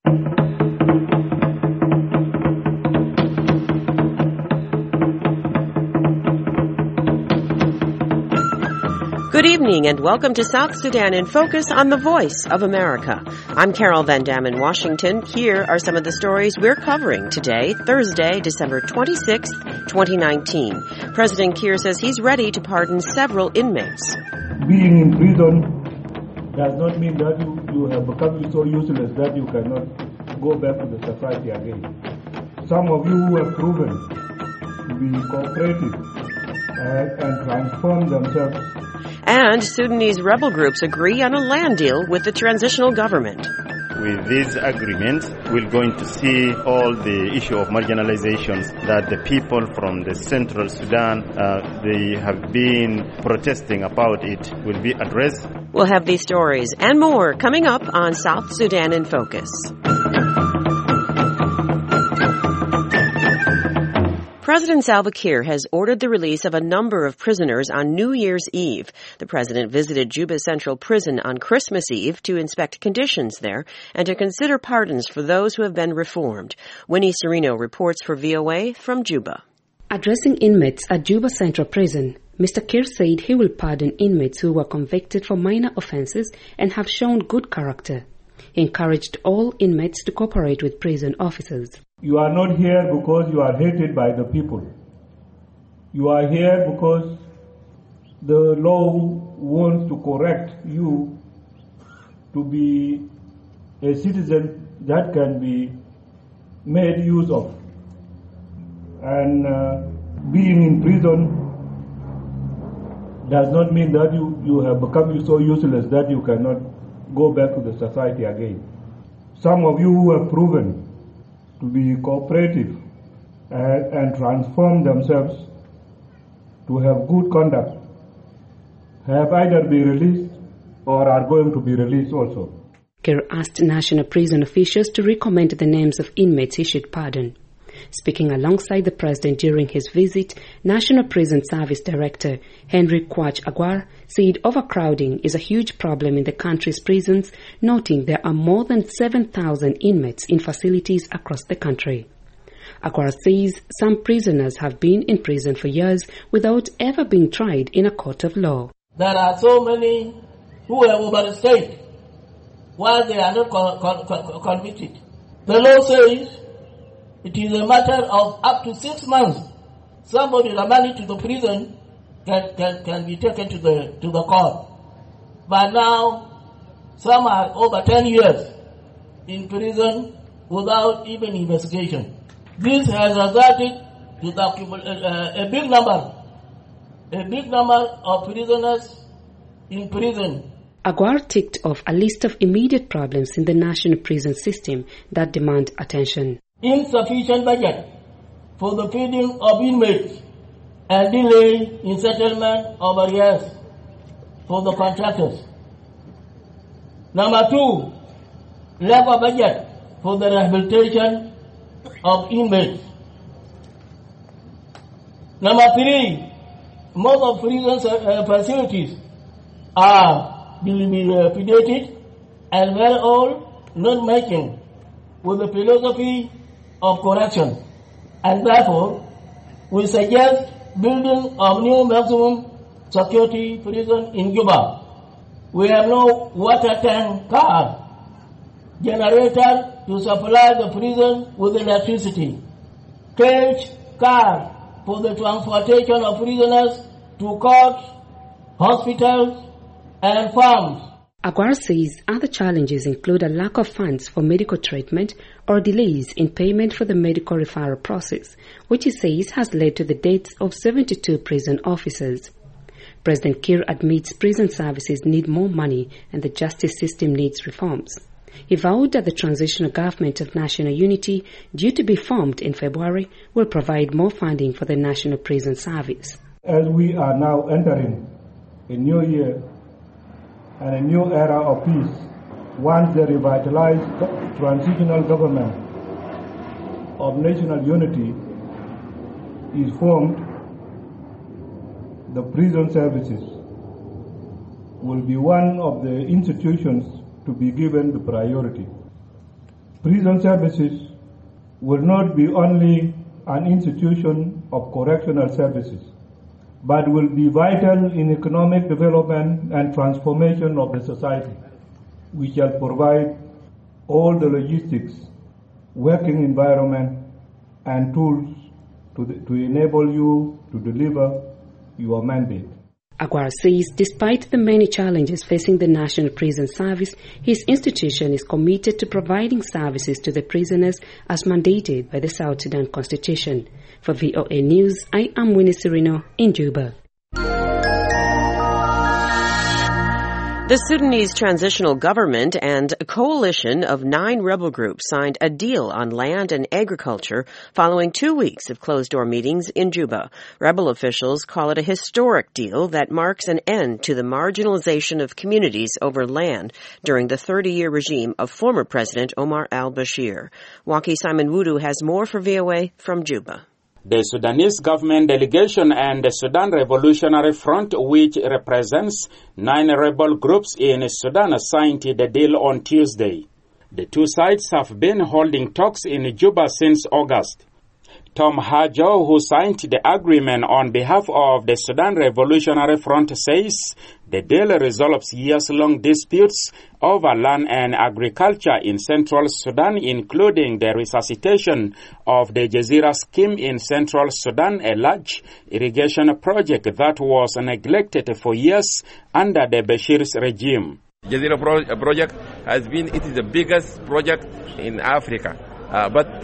Good evening and welcome to South Sudan in Focus on the Voice of America. I'm Carol Van Dam in Washington. Here are some of the stories we're covering today, Thursday, December 26th, 2019. President Kiir says he's ready to pardon several inmates. Being in prison does not mean that you have become so useless that you cannot go back to the society again. Some of you have proven to be cooperative and transform themselves. And Sudanese rebel groups agree on a land deal with the transitional government. With these agreements, we're going to see all the issue of marginalizations that the people from the central Sudan, they have been protesting about it, will be addressed. We'll have these stories and more coming up on South Sudan in Focus. President Salva Kiir has ordered the release of a number of prisoners on New Year's Eve. The president visited Juba Central Prison on Christmas Eve to inspect conditions there and to consider pardons for those who have been reformed. Winnie Serino reports for VOA from Juba. Addressing inmates at Juba Central Prison, Mr. Kiir said he will pardon inmates who were convicted for minor offenses and have shown good character. He encouraged all inmates to cooperate with prison officers. You are not here because you are hated by the people. You are here because the law wants to correct you to be a citizen that can be made use of. And being in prison does not mean that you have become so useless that you cannot go back to the society again. Some of you have proven to be cooperative and transform themselves to have good conduct, have either been released or are going to be released also. Kiir asked national prison officials to recommend the names of inmates he should pardon. Speaking alongside the president during his visit, National Prison Service Director Henry Kwach Agwar said overcrowding is a huge problem in the country's prisons, noting there are more than 7,000 inmates in facilities across the country. Agwar says some prisoners have been in prison for years without ever being tried in a court of law. There are so many who have overstayed while they are not convicted. The law says it is a matter of up to 6 months. Somebody remanded to the prison can be taken to the court. But now, some are over 10 years in prison without even investigation. This has resulted to a big number of prisoners in prison. Agwar ticked off a list of immediate problems in the national prison system that demand attention. Insufficient budget for the feeding of inmates and delay in settlement of arrears for the contractors. Number 2, lack of budget for the rehabilitation of inmates. Number 3, most of prison facilities are dilapidated and very old, not matching with the philosophy of correction, and therefore we suggest building of new maximum security prison in Juba. We have no water tank car generator to supply the prison with electricity, cage car for the transportation of prisoners to courts, hospitals, and farms. Agwar says other challenges include a lack of funds for medical treatment or delays in payment for the medical referral process, which he says has led to the deaths of 72 prison officers. President Kiir admits prison services need more money and the justice system needs reforms. He vowed that the transitional government of national unity, due to be formed in February, will provide more funding for the National Prison Service. As we are now entering a new year and a new era of peace, once the revitalized transitional government of national unity is formed, the prison services will be one of the institutions to be given the priority. Prison services will not be only an institution of correctional services, but will be vital in economic development and transformation of the society. We shall provide all the logistics, working environment, and tools to enable you to deliver your mandate. Aguara says despite the many challenges facing the National Prison Service, his institution is committed to providing services to the prisoners as mandated by the South Sudan Constitution. For VOA News, I am Winnie Serino in Juba. The Sudanese Transitional Government and a coalition of 9 rebel groups signed a deal on land and agriculture following 2 weeks of closed-door meetings in Juba. Rebel officials call it a historic deal that marks an end to the marginalization of communities over land during the 30-year regime of former President Omar al-Bashir. Waki Simon Wudu has more for VOA from Juba. The Sudanese government delegation and the Sudan Revolutionary Front, which represents 9 rebel groups in Sudan, signed the deal on Tuesday. The two sides have been holding talks in Juba since August. Tom Hajo, who signed the agreement on behalf of the Sudan Revolutionary Front, says the deal resolves years-long disputes over land and agriculture in central Sudan, including the resuscitation of the Jazeera scheme in central Sudan, a large irrigation project that was neglected for years under the Bashir's regime. Jazeera project it is the biggest project in Africa. But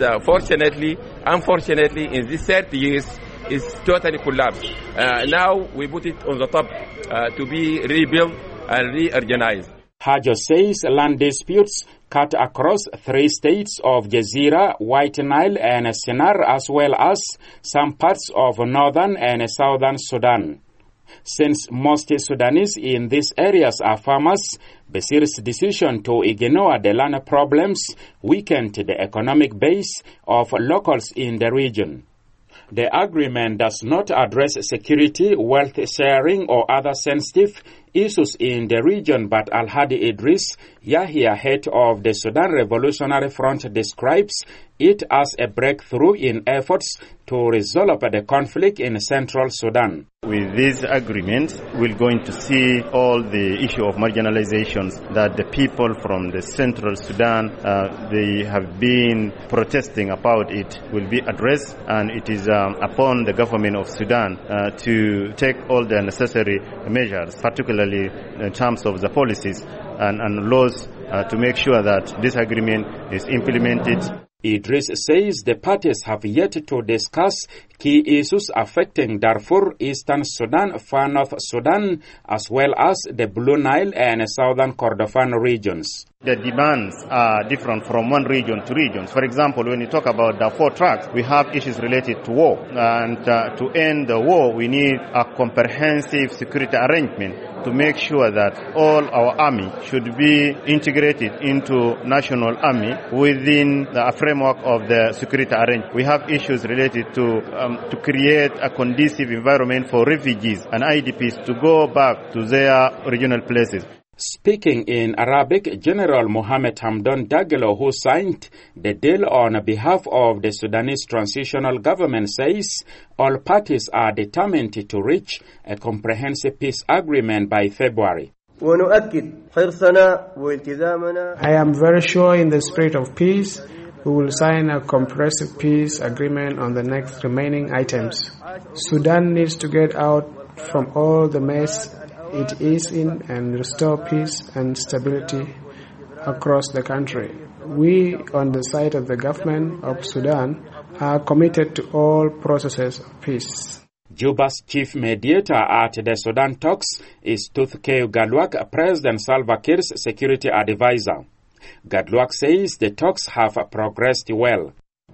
unfortunately, in these 30 years, it's totally collapsed. Now we put it on the top to be rebuilt and reorganized. Hajo says land disputes cut across 3 states of Jazeera, White Nile, and Sennar, as well as some parts of northern and southern Sudan. Since most Sudanese in these areas are farmers, Bashir's decision to ignore the land problems weakened the economic base of locals in the region. The agreement does not address security, wealth sharing, or other sensitive issues in the region, but Al-Hadi Idris, Yahya, head of the Sudan Revolutionary Front, describes it as a breakthrough in efforts to resolve the conflict in central Sudan. With this agreement, we're going to see all the issue of marginalizations that the people from the central Sudan, they have been protesting about it will be addressed, and it is upon the government of Sudan to take all the necessary measures, particularly in terms of the policies and laws to make sure that this agreement is implemented. Idris says the parties have yet to discuss key issues affecting Darfur, Eastern Sudan, Far North Sudan, as well as the Blue Nile and Southern Kordofan regions. The demands are different from one region to region. For example, when you talk about Darfur tracts, we have issues related to war. And to end the war, we need a comprehensive security arrangement to make sure that all our army should be integrated into national army within the framework of the security arrangement. We have issues related to create a conducive environment for refugees and IDPs to go back to their original places. Speaking in Arabic, General Mohammed Hamdan Dagalo, who signed the deal on behalf of the Sudanese transitional government, says all parties are determined to reach a comprehensive peace agreement by February. I am very sure in the spirit of peace, we will sign a comprehensive peace agreement on the next remaining items. Sudan needs to get out from all the mess it is in and restore peace and stability across the country. We, on the side of the government of Sudan, are committed to all processes of peace. Juba's chief mediator at the Sudan talks is Tuthkeu Galwak, President Salva Kiir's security advisor. Galwak says the talks have progressed well.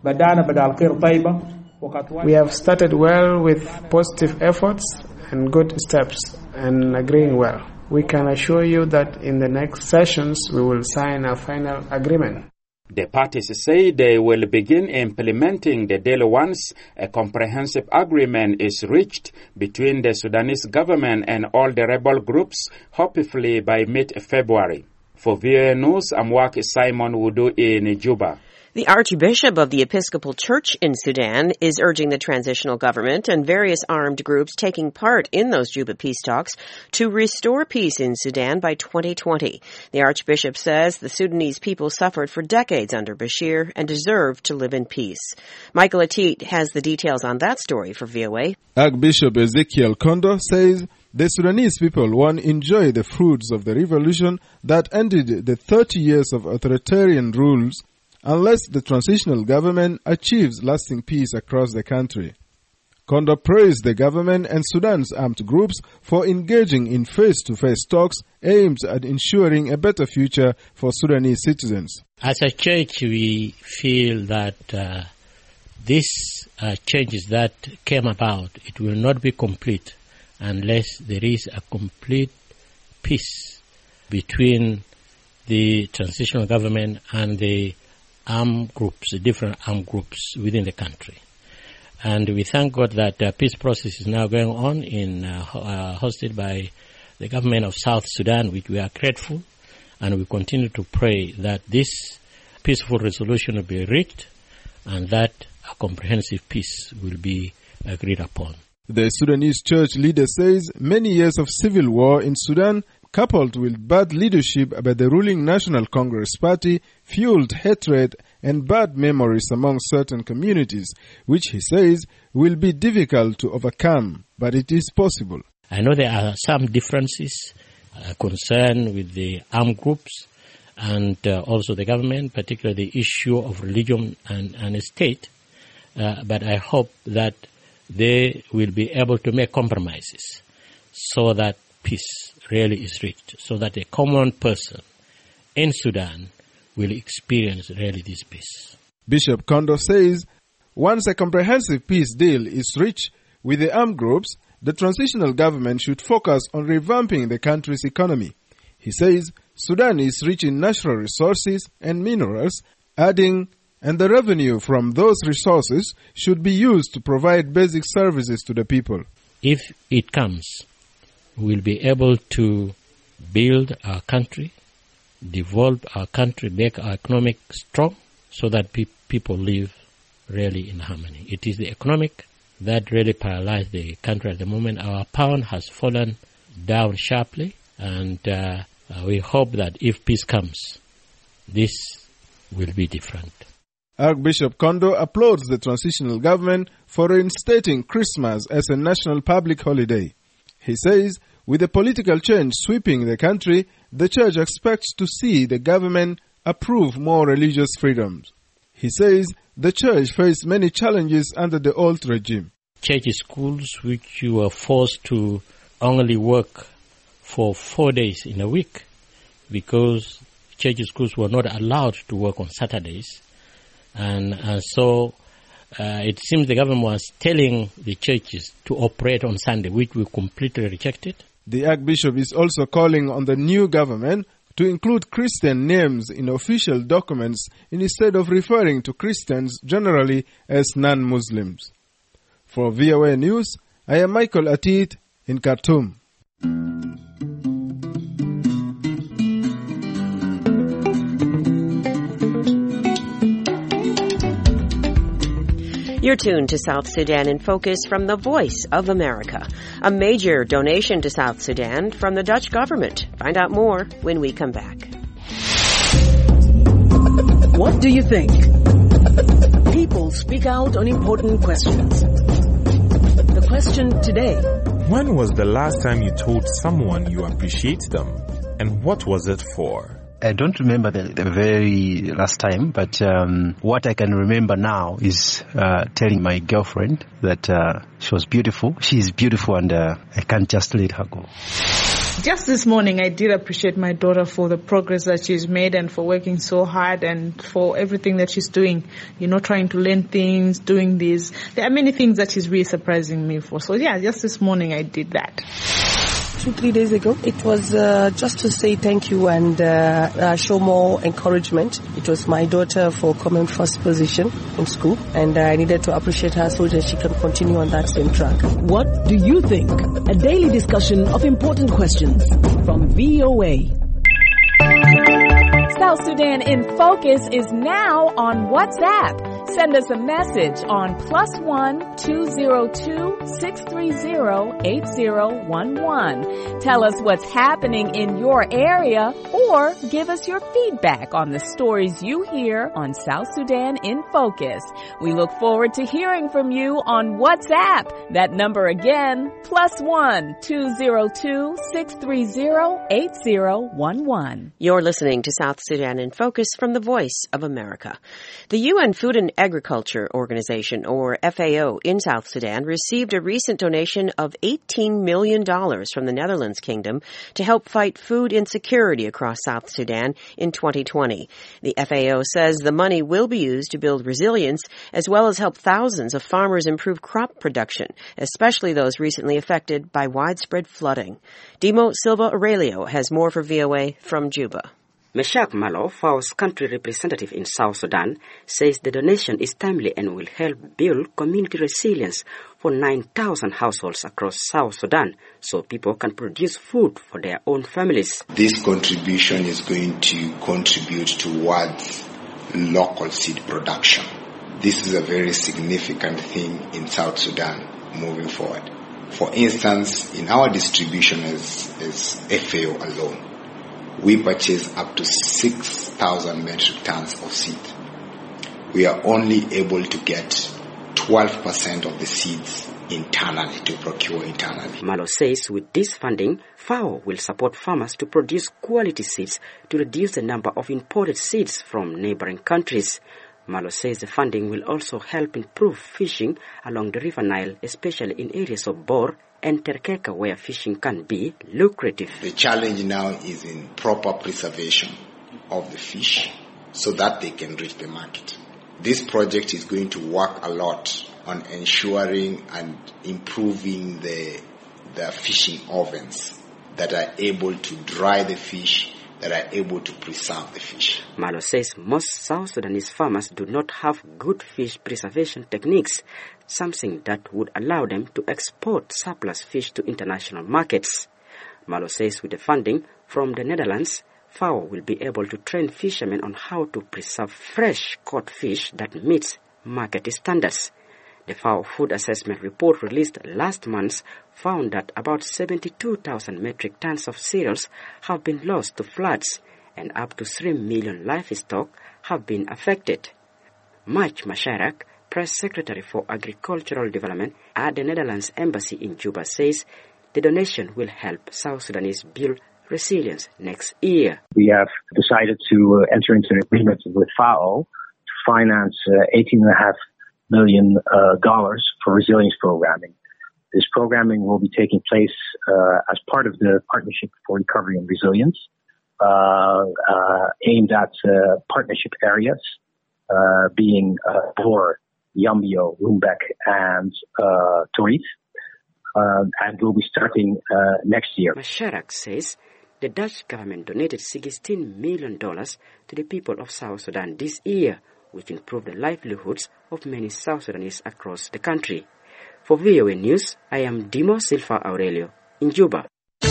We have started well with positive efforts and good steps and agreeing well. We can assure you that in the next sessions we will sign a final agreement. The parties say they will begin implementing the deal once a comprehensive agreement is reached between the Sudanese government and all the rebel groups, hopefully by mid-February. For VOA News, I'm working Simon Wudu in Juba. The Archbishop of the Episcopal Church in Sudan is urging the transitional government and various armed groups taking part in those Juba peace talks to restore peace in Sudan by 2020. The Archbishop says the Sudanese people suffered for decades under Bashir and deserve to live in peace. Michael Atit has the details on that story for VOA. Archbishop Ezekiel Kondo says the Sudanese people won't enjoy the fruits of the revolution that ended the 30 years of authoritarian rules unless the transitional government achieves lasting peace across the country. Kondo praised the government and Sudan's armed groups for engaging in face-to-face talks aimed at ensuring a better future for Sudanese citizens. As a church, we feel that these changes that came about, it will not be complete unless there is a complete peace between the transitional government and the armed groups, the different armed groups within the country. And we thank God that the peace process is now going on hosted by the government of South Sudan, which we are grateful, and we continue to pray that this peaceful resolution will be reached and that a comprehensive peace will be agreed upon. The Sudanese church leader says many years of civil war in Sudan, coupled with bad leadership by the ruling National Congress Party, fueled hatred and bad memories among certain communities, which he says will be difficult to overcome, but it is possible. I know there are some differences, concern with the armed groups and also the government, particularly the issue of religion and state, but I hope that they will be able to make compromises so that peace really is reached, so that a common person in Sudan will experience really this peace. Bishop Kondo says once a comprehensive peace deal is reached with the armed groups, the transitional government should focus on revamping the country's economy. He says Sudan is rich in natural resources and minerals, adding, and the revenue from those resources should be used to provide basic services to the people. If it comes, we'll be able to build our country, develop our country, make our economic strong, so that people live really in harmony. It is the economic that really paralyzed the country at the moment. Our pound has fallen down sharply, and we hope that if peace comes, this will be different. Archbishop Kondo applauds the transitional government for reinstating Christmas as a national public holiday. He says, with the political change sweeping the country, the church expects to see the government approve more religious freedoms. He says the church faced many challenges under the old regime. Church schools, which you were forced to only work for 4 days in a week because church schools were not allowed to work on Saturdays. And so it seems the government was telling the churches to operate on Sunday, which we completely rejected. The Archbishop is also calling on the new government to include Christian names in official documents instead of referring to Christians generally as non-Muslims. For VOA News, I am Michael Atit in Khartoum. You're tuned to South Sudan in Focus from the Voice of America. A major donation to South Sudan from the Dutch government. Find out more when we come back. What do you think? People speak out on important questions. The question today: when was the last time you told someone you appreciate them? And what was it for? I don't remember the very last time, but what I can remember now is telling my girlfriend that she was beautiful. She is beautiful, and I can't just let her go. Just this morning, I did appreciate my daughter for the progress that she's made and for working so hard and for everything that she's doing, trying to learn things, doing this. There are many things that she's really surprising me for. So, yeah, just this morning I did that. 2-3 days ago. It was just to say thank you and show more encouragement. It was my daughter for coming first position in school, and I needed to appreciate her so that she can continue on that same track. What do you think? A daily discussion of important questions from VOA. South Sudan in Focus is now on WhatsApp. Send us a message on +1 202 630 8011. Tell us what's happening in your area or give us your feedback on the stories you hear on South Sudan in Focus. We look forward to hearing from you on WhatsApp. That number again, +1 202 630 8011. You're listening to South Sudan in Focus from the Voice of America. The UN Food and Agriculture Organization, or FAO, in South Sudan received a recent donation of $18 million from the Netherlands Kingdom to help fight food insecurity across South Sudan in 2020. The FAO says the money will be used to build resilience as well as help thousands of farmers improve crop production, especially those recently affected by widespread flooding. Dimo Silva Aurelio has more for VOA from Juba. Meshach Malo, FAO's country representative in South Sudan, says the donation is timely and will help build community resilience for 9,000 households across South Sudan so people can produce food for their own families. This contribution is going to contribute towards local seed production. This is a very significant thing in South Sudan moving forward. For instance, in our distribution as FAO alone, we purchase up to 6,000 metric tons of seed. We are only able to get 12% of the seeds internally, to procure internally. Malo says with this funding, FAO will support farmers to produce quality seeds to reduce the number of imported seeds from neighboring countries. Malo says the funding will also help improve fishing along the River Nile, especially in areas of Bor and Terkeka where fishing can be lucrative. The challenge now is in proper preservation of the fish so that they can reach the market. This project is going to work a lot on ensuring and improving the fishing ovens that are able to dry the fish, that are able to preserve the fish. Malo says most South Sudanese farmers do not have good fish preservation techniques, something that would allow them to export surplus fish to international markets. Malo says with the funding from the Netherlands, FAO will be able to train fishermen on how to preserve fresh caught fish that meets market standards. The FAO Food Assessment Report released last month found that about 72,000 metric tons of cereals have been lost to floods and up to 3 million livestock have been affected. Maj Masharak, Press Secretary for Agricultural Development at the Netherlands Embassy in Juba, says the donation will help South Sudanese build resilience next year. We have decided to enter into an agreement with FAO to finance $18.5 million for resilience programming. This programming will be taking place as part of the Partnership for Recovery and Resilience, aimed at partnership areas, being Bor, Yambio, Rumbek, and Torit, and will be starting next year. Masharak says the Dutch government donated $16 million to the people of South Sudan this year, which improved the livelihoods of many South Sudanese across the country. For VOA News, I am Dimo Silva Aurelio in Juba.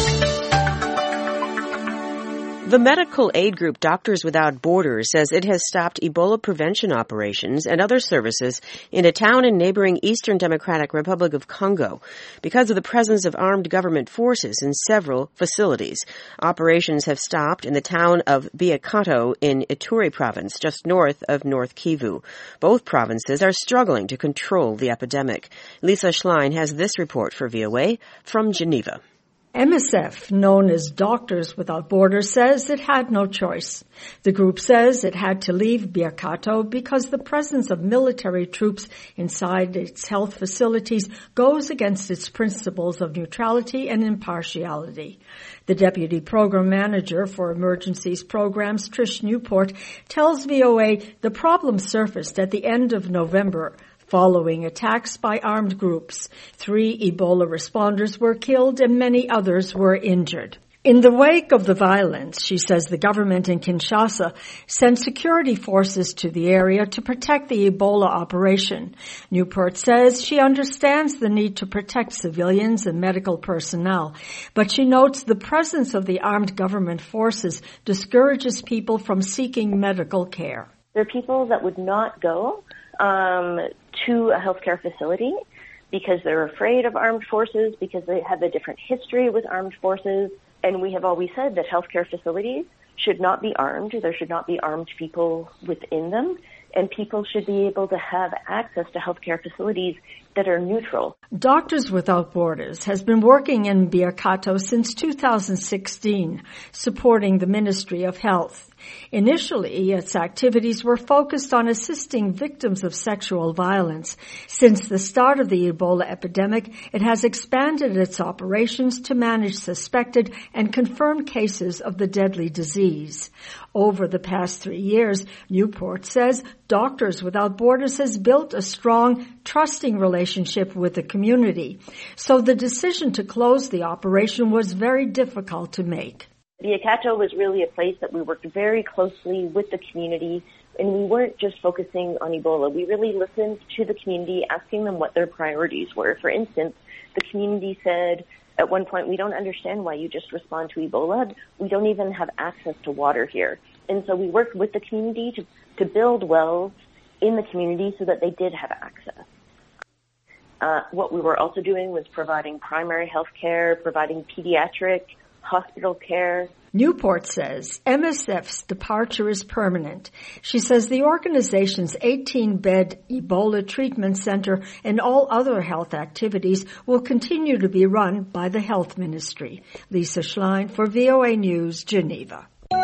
The medical aid group Doctors Without Borders says it has stopped Ebola prevention operations and other services in a town in neighboring Eastern Democratic Republic of Congo because of the presence of armed government forces in several facilities. Operations have stopped in the town of Biakato in Ituri province, just north of North Kivu. Both provinces are struggling to control the epidemic. Lisa Schlein has this report for VOA from Geneva. MSF, known as Doctors Without Borders, says it had no choice. The group says it had to leave Biakato because the presence of military troops inside its health facilities goes against its principles of neutrality and impartiality. The Deputy Program Manager for Emergencies Programs, Trish Newport, tells VOA the problem surfaced at the end of November following attacks by armed groups. 3 Ebola responders were killed and many others were injured. In the wake of the violence, she says the government in Kinshasa sent security forces to the area to protect the Ebola operation. Newport says she understands the need to protect civilians and medical personnel, but she notes the presence of the armed government forces discourages people from seeking medical care. There are people that would not go to a healthcare facility because they're afraid of armed forces, because they have a different history with armed forces. And we have always said that healthcare facilities should not be armed. There should not be armed people within them. And people should be able to have access to healthcare facilities that are neutral. Doctors Without Borders has been working in Biakato since 2016, supporting the Ministry of Health. Initially, its activities were focused on assisting victims of sexual violence. Since the start of the Ebola epidemic, it has expanded its operations to manage suspected and confirmed cases of the deadly disease. Over the past 3 years, Newport says Doctors Without Borders has built a strong, trusting relationship with the community. So the decision to close the operation was very difficult to make. Biakato was really a place that we worked very closely with the community, and we weren't just focusing on Ebola. We really listened to the community, asking them what their priorities were. For instance, the community said at one point, we don't understand why you just respond to Ebola. We don't even have access to water here. And so we worked with the community to build wells in the community so that they did have access. What we were also doing was providing primary health care, providing pediatric hospital care. Newport says MSF's departure is permanent. She says the organization's 18-bed Ebola treatment center and all other health activities will continue to be run by the Health Ministry. Lisa Schlein for VOA News, Geneva.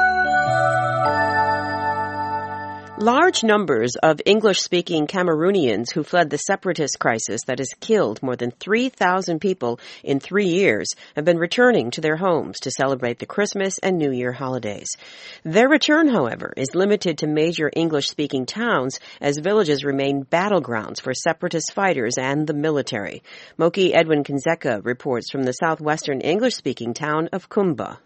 Large numbers of English-speaking Cameroonians who fled the separatist crisis that has killed more than 3,000 people in 3 years have been returning to their homes to celebrate the Christmas and New Year holidays. Their return, however, is limited to major English-speaking towns as villages remain battlegrounds for separatist fighters and the military. Moki Edwin Kinzeka reports from the southwestern English-speaking town of Kumba.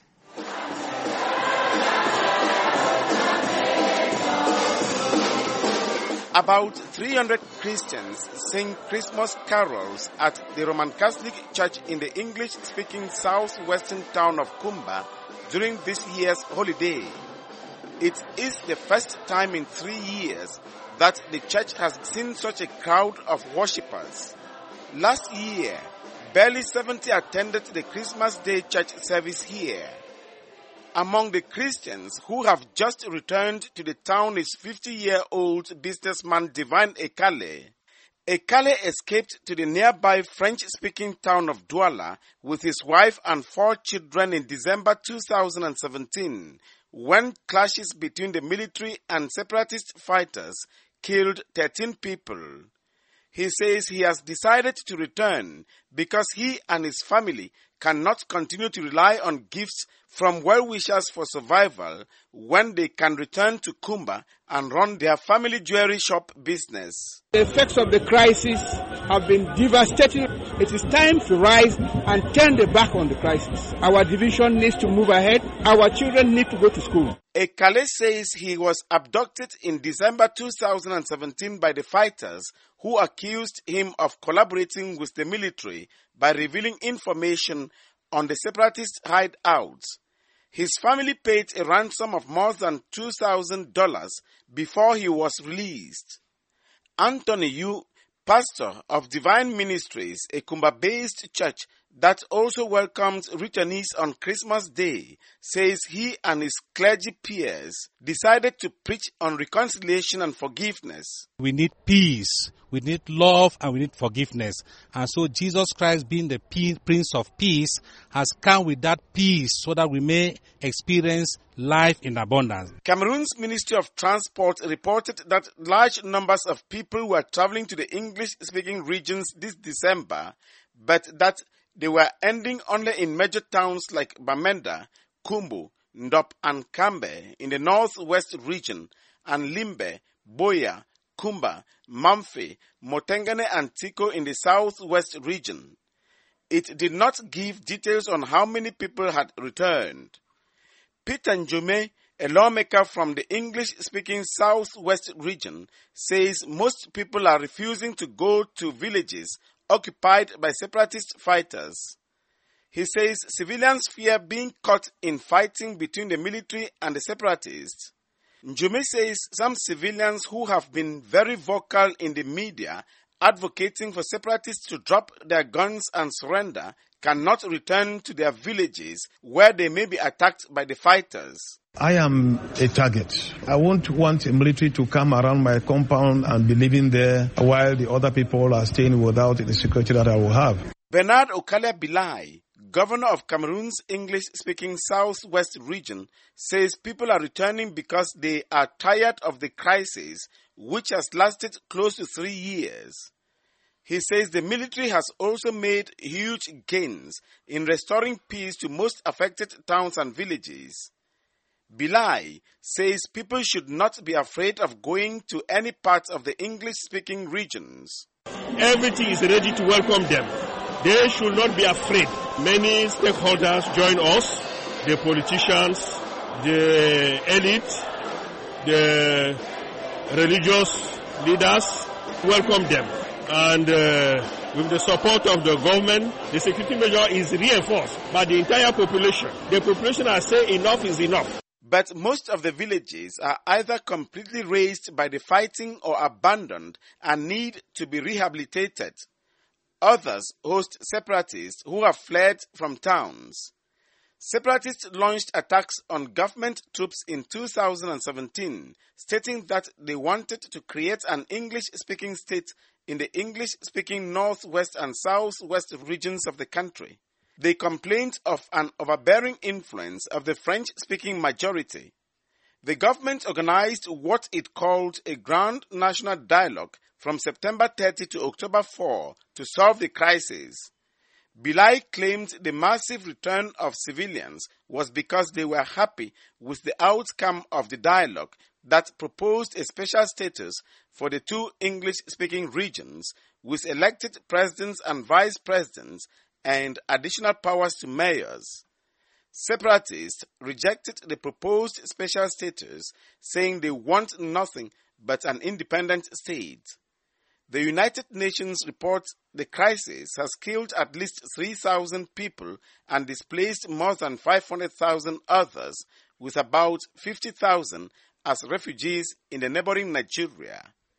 About 300 Christians sing Christmas carols at the Roman Catholic Church in the English-speaking southwestern town of Kumba during this year's holiday. It is the first time in 3 years that the church has seen such a crowd of worshippers. Last year, barely 70 attended the Christmas Day church service here. Among the Christians who have just returned to the town is 50-year-old businessman Divine Ekale. Ekale escaped to the nearby French-speaking town of Douala with his wife and 4 children in December 2017, when clashes between the military and separatist fighters killed 13 people. He says he has decided to return because he and his family cannot continue to rely on gifts from well-wishers for survival when they can return to Kumba and run their family jewelry shop business. The effects of the crisis have been devastating. It is time to rise and turn the back on the crisis. Our division needs to move ahead. Our children need to go to school. Ekale says he was abducted in December 2017 by the fighters who accused him of collaborating with the military by revealing information on the separatist hideouts. His family paid a ransom of more than $2,000 before he was released. Anthony Yu, pastor of Divine Ministries, a Kumba-based church that also welcomes returnees on Christmas Day, says he and his clergy peers decided to preach on reconciliation and forgiveness. We need peace, we need love, and we need forgiveness. And so Jesus Christ, being the Prince of Peace, has come with that peace so that we may experience life in abundance. Cameroon's Ministry of Transport reported that large numbers of people were traveling to the English-speaking regions this December, but that they were ending only in major towns like Bamenda, Kumbu, Ndop and Kambe in the northwest region, and Limbe, Boya, Kumba, Mamfe, Motengene and Tiko in the southwest region. it did not give details on how many people had returned. Peter Njome, a lawmaker from the English-speaking Southwest region, says most people are refusing to go to villages occupied by separatist fighters. He says civilians fear being caught in fighting between the military and the separatists. Njome says some civilians who have been very vocal in the media advocating for separatists to drop their guns and surrender cannot return to their villages where they may be attacked by the fighters. I am a target. I won't want a military to come around my compound and be living there while the other people are staying without the security that I will have. Bernard Okale Bilai, governor of Cameroon's English-speaking Southwest region, says people are returning because they are tired of the crisis, which has lasted close to 3 years. He says the military has also made huge gains in restoring peace to most affected towns and villages. Bilai says people should not be afraid of going to any part of the English-speaking regions. Everything is ready to welcome them. They should not be afraid. Many stakeholders join us, the politicians, the elite, the religious leaders, welcome them. And with the support of the government, the security measure is reinforced by the entire population. The population has said enough is enough. But most of the villages are either completely razed by the fighting or abandoned and need to be rehabilitated. Others host separatists who have fled from towns. Separatists launched attacks on government troops in 2017, stating that they wanted to create an English-speaking state in the English-speaking northwest and southwest regions of the country. They complained of an overbearing influence of the French-speaking majority. The government organized what it called a Grand National Dialogue from September 30 to October 4 to solve the crisis. Bilai claimed the massive return of civilians was because they were happy with the outcome of the dialogue that proposed a special status for the two English-speaking regions with elected presidents and vice presidents and additional powers to mayors. Separatists rejected the proposed special status, saying they want nothing but an independent state. The United Nations reports the crisis has killed at least 3,000 people and displaced more than 500,000 others, with about 50,000 as refugees in the neighboring Nigeria.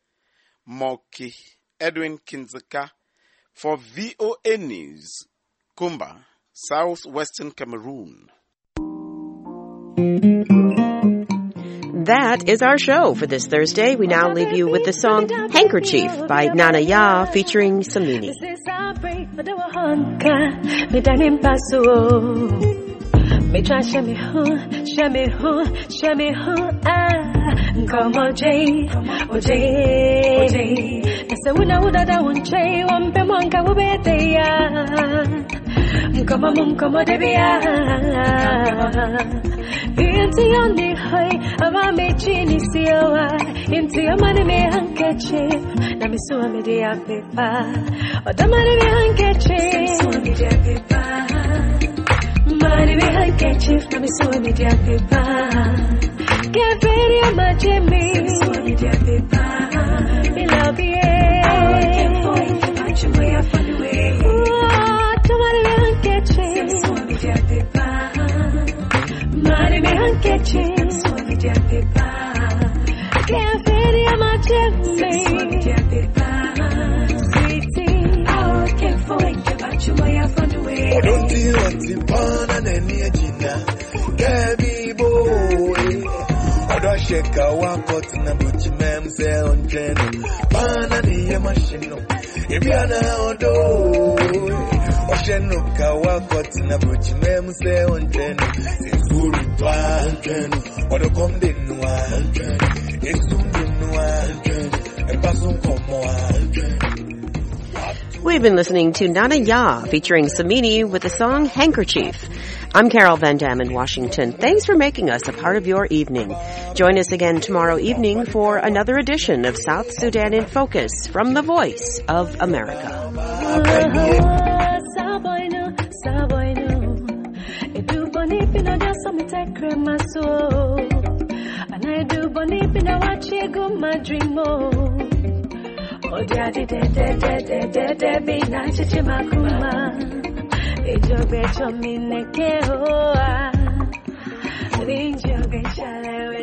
Moki Edwin Kinzeka for VOA News, Kumba, southwestern Cameroon. That is our show for this Thursday. We now leave you with the song Handkerchief by Nana Ya featuring Samini. Inti yoni hai ama mechini siwa inti amani me handkerchief na misua me dia pepa odamani me handkerchief misua me dia pepa mani me handkerchief na misua me dia pepa get ready on my Jimmy misua me dia pepa me love you I can't find much way I find a way odamani me handkerchief misua me dia pepa Mari me handkerchief, so me dia pepa. Can't feel ya my Jimmy, so me dia pepa. Sweetie, I can't forget about you, why I found a way. Oh, don't you want to pan and any agenda? Gabi boy, oh, don't shake a walk na buchi mem say on train. Pan and the machine, if you're now do. Oshenuka wakoti na buchi mem say on train. We've been listening to Nana Ya featuring Samini with the song Handkerchief. I'm Carol Van Dam in Washington. Thanks for making us a part of your evening. Join us again tomorrow evening for another edition of South Sudan in Focus from the Voice of America. me take my soul. And I do believe in a watch you go my dream. Oh, daddy, be nice to Makuma. Ejo becho mi neke hoa. Rinjo be shale